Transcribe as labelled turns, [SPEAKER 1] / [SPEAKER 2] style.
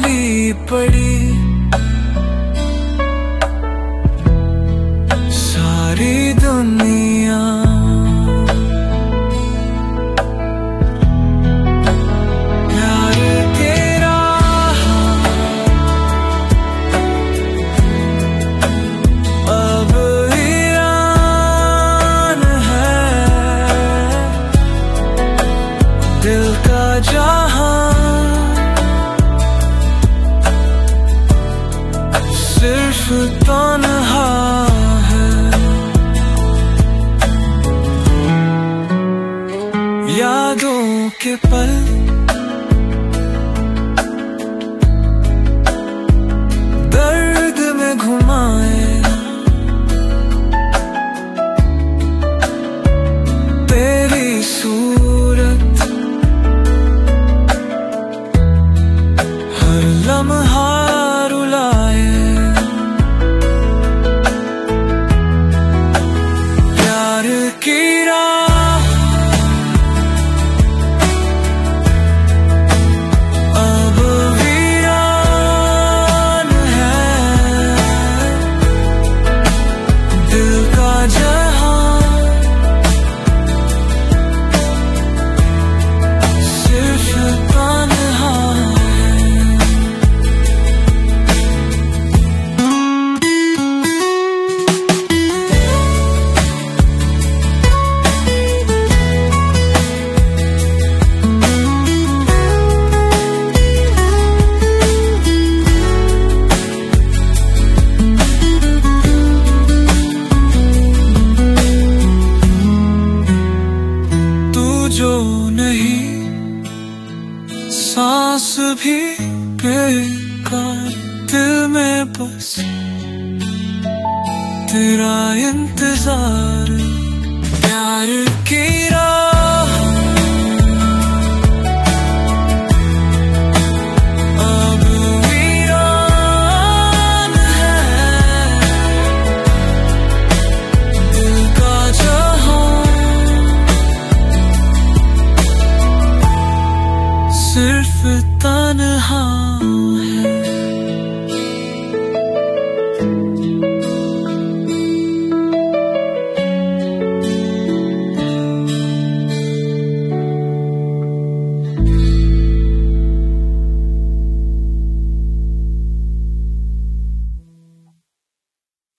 [SPEAKER 1] खाली पड़ी सारी दुनिया। प्यार तेरा अब वीरान है, दिल का जहां सिर्फ तन्हा है। यादों के पल दर्द में घुमाए, तेरी सूरत हर लम्हा रुलाए। प्यार की राह अब वीरान है, दिल का जहां सिर्फ तन्हा है। तू जो नहीं सांस भी बेकार, दिल में बस तेरा इंतजार। प्यार की राह